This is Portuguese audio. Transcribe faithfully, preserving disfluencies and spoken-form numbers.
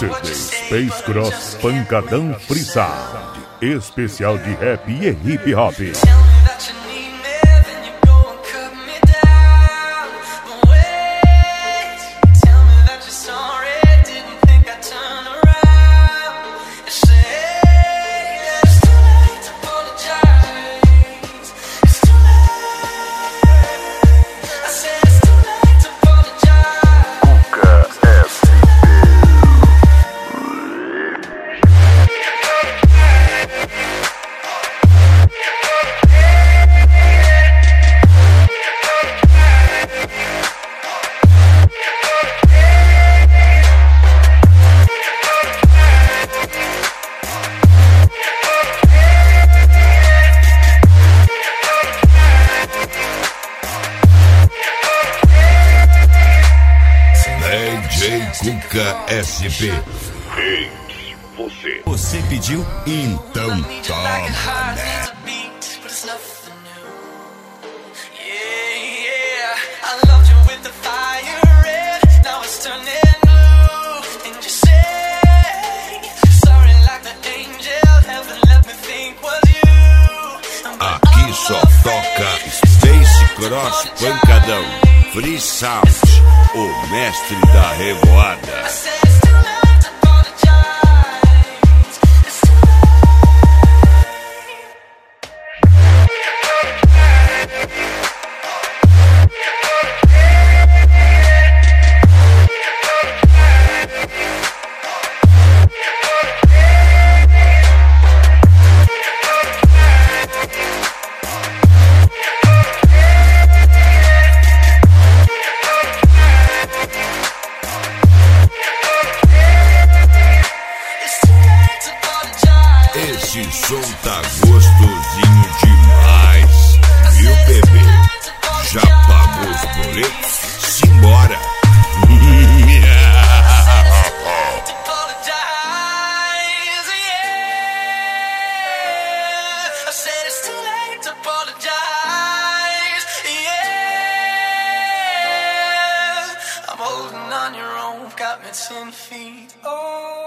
C D Space Cross Pancadão Free Sound, especial de rap e hip hop. Cuca S P. Ei, você. Você pediu? Então toma, né? Aqui só toca Space Cross Pancadão Free Sound, o mestre da revoada. Esse som tá gostosinho demais. E o bebê já pagou os boletos? Simbora! Got me ten feet. Oh.